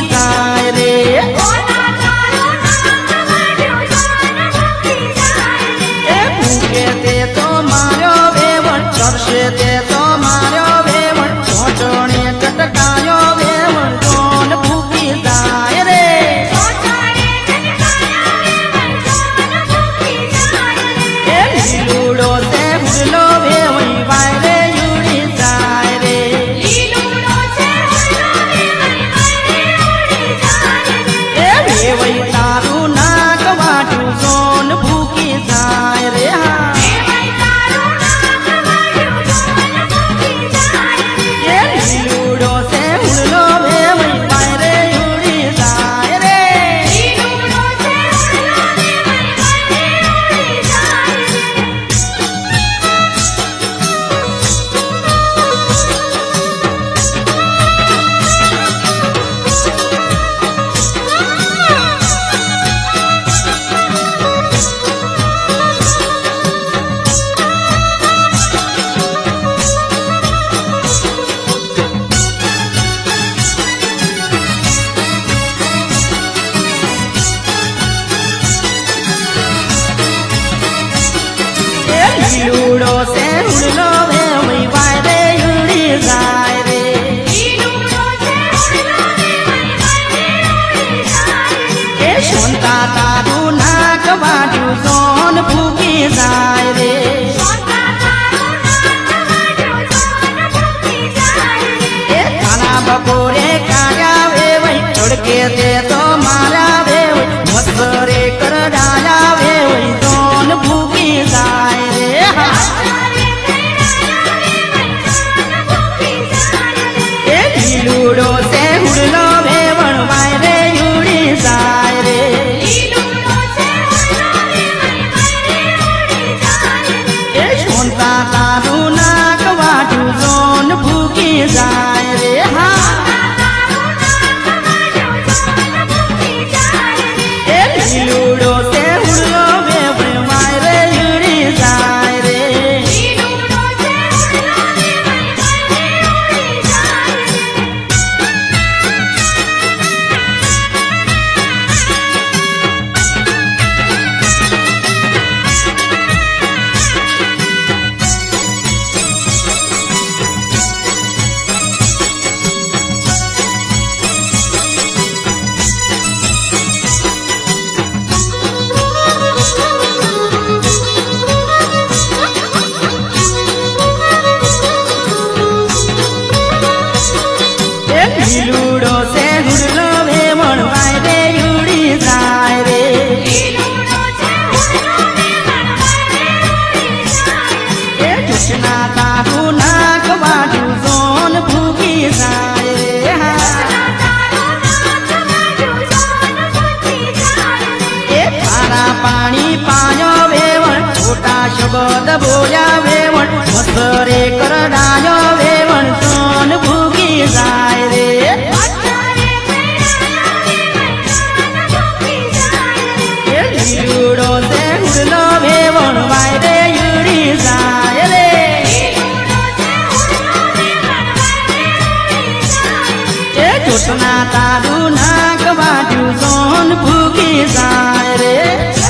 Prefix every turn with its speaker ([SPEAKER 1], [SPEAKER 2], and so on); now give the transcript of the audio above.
[SPEAKER 1] जाय रे भूखे ते तो मार्यो वेवण चरसे ते तो मार्यो वेवण चोटणे चटकायो वेवण कोण भूखी जाय रे लीलूड़ो से हुडलो वेवण वायरे उड़ी जाय रे वेवई तारू नाक वाटू सोन भूखी जाय रे लीलूड़ो से हुडलो वेवण वायरे उड़ी जाय रे लीलूड़ो से हुडलो वेवई वायरे उड़ी जाय रे सोनता तारू नाक वाटू सोन भूखी जाय रे खाना बकोरे काया वेवई छोड़के दे तो मारा वेवई मसरे कर डाया वेवई सोन भूखी जाय रे लीलूड़ो से हुडलो वेवण वायरे उड़ी जाय रे सोनता तारू नाक वाटू सोन भूखी जाय रे लीलूड़ो से हुडलो वेवण वायरे उड़ी जाय रे लीलूड़ो से हुडलो वेवण वायरे उड़ी जाय रे कृष्णा तारू नाक वाटू सोन भूखी जाय रे खारा पानी पायो वेवण छोटा शब्द बोया वेवण मसरे कर डायो वेवण सोन भूखी जाय रे लीलूड़ो से हुडलो वेवण वायरे उड़ी जाय रे कृष्णा तारू नाक वाटू सोन भूखी जाय रे।